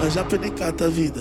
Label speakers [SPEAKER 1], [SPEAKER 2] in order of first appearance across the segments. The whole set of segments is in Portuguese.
[SPEAKER 1] já penicata a vida.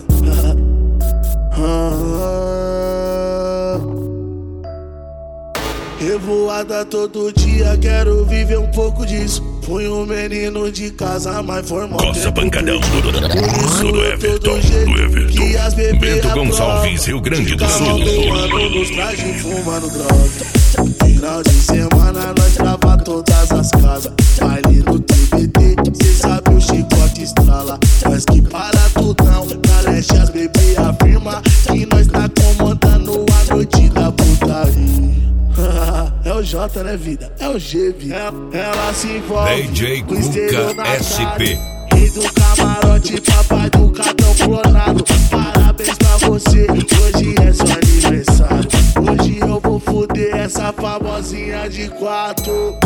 [SPEAKER 1] Revoada todo dia, quero viver um pouco disso. Fui um menino de casa, mas formou.
[SPEAKER 2] Coça pancadão do Everton,
[SPEAKER 1] que as bebês
[SPEAKER 2] Bento Gonçalves, Rio Grande do Sul.
[SPEAKER 1] Nos traje fumando droga. Final de semana nós trava todas as casas. Baile no TBT, cê sabe o chicote estrala. Nós que para tudão, na leste as bebês afirma que nós tá comandando a noite da putaria. É o J, né, vida? É o G, vida. Ela se envolve
[SPEAKER 2] DJ
[SPEAKER 1] com esteiro
[SPEAKER 2] Cuca
[SPEAKER 1] na
[SPEAKER 2] SP.
[SPEAKER 1] cara. Rei do camarote, papai do cartão clonado. Parabéns pra você, hoje é seu aniversário. Hoje eu vou foder essa famosinha de 4.